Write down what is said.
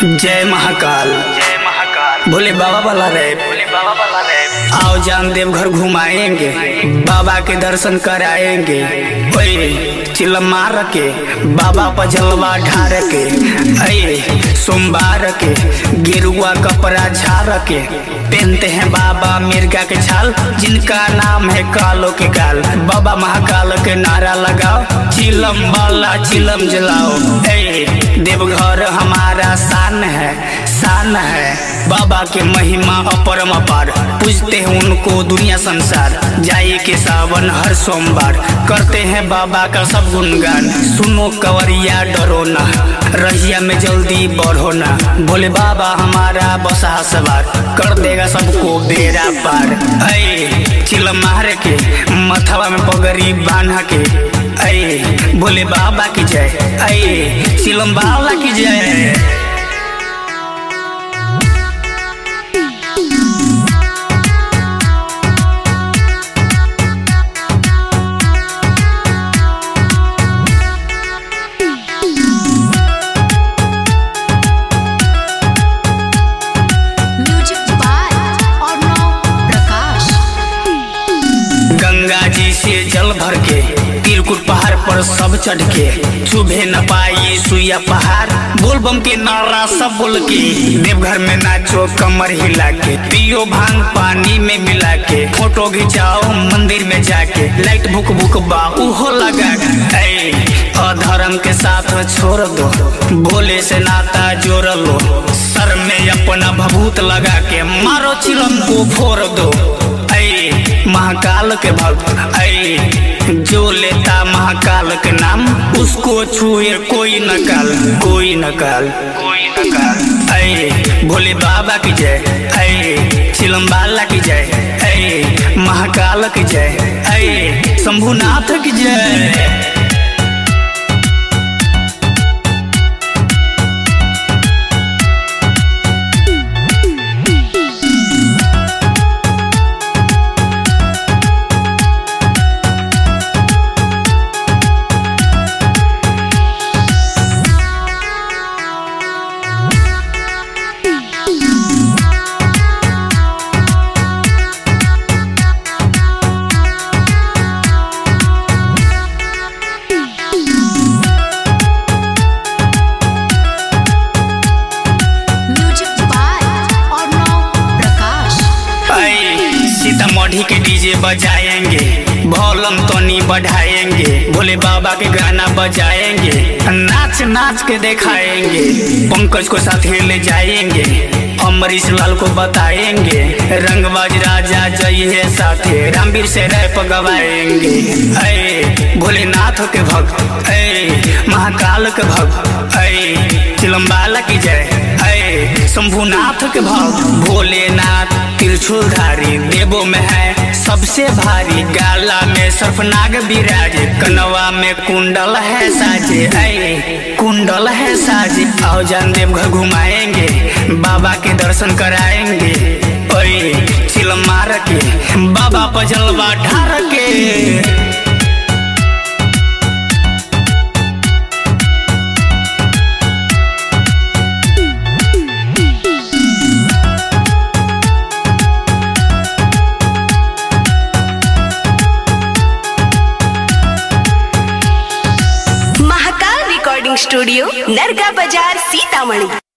जय महाकाल, जय महाकाल। भोले बाबा वाला रे, भोले बाबा वाला रे। आओ जान देवघर घुमाएंगे, बाबा के दर्शन कराएंगे। ओए चिलम मार के बाबा पर जलवा ढार के, अये सोमवार के गेरुआ कपड़ा झाड़ के पहनते हैं बाबा मिर्गा के छाल, जिनका नाम है कालो के काल। बाबा महाकाल के नारा लगाओ, चिलम वाला चिलम जलाओ। देवघर हमारा शान है, शान है। बाबा के महिमा अपरम अपार, पूजते हैं उनको दुनिया संसार। जाए के सावन हर सोमवार, करते हैं बाबा का सब गुणगान। सुनो कंवरिया डरो ना, रहिया में जल्दी बढ़ो ना। भोले बाबा हमारा बसा सवार, कर देगा सबको बेड़ा पार। ऐ चिलम मार के मथवा में पगड़ी बांध के, ऐ भोले बाबा की जय, ऐ चिलम बाबा की जय। गंगा जी से जल भर के त्रिकुट पहाड़ पर सब चढ़ के, चुभे न पाई सुइया पहाड़। बोल बम के नारा सब बोल के, देवघर में नाचो कमर हिला के। पियो भांग पानी में मिला के, फोटो खिंचाओ मंदिर में जाके। लाइट भुक भुक बाहू हो लगा के, अधर्म के साथ छोड़ दो, भोले से नाता जोड़ लो। सर में अपना भभूत लगा के मारो चिलम को फोड़ दो। महाकाल के भक्त, ऐ जो लेता महाकाल के नाम, उसको छुए कोई न काल, कोई न काल, कोई न काल। ऐ भोले बाबा की जय, ऐ चिलम बाला की जय, ऐ महाकाल की जय, ऐ शंभुनाथ की जय। सीतामढ़ी के डीजे बजाएंगे, भोलम तोनी बढ़ाएंगे। भोले बाबा के गाना बजाएंगे, नाच नाच के दिखाएंगे। पंकज को साथ ले जाएंगे, अमरीश लाल को बताएंगे। रंगबाज राजा जय है साथे, रामवीर से रैप गवाएंगे। ऐ भोलेनाथ के भक्त, ऐ महाकाल के भक्त, ऐ चिलम बाला की जय, ऐ शंभुनाथ के भक्त। भोलेनाथ त्रिशूलधारी, देवों में है सबसे भारी। गाला में सर्पनाग विराजे, कनवा में कुंडल है साजे, ऐ कुंडल है साजे। आओ जान देवघर घुमाएंगे, बाबा के दर्शन कराएंगे। ओए चिलम मार के बाबा पर जलवा ढार के। स्टूडियो नरगा बाजार सीतामढ़ी।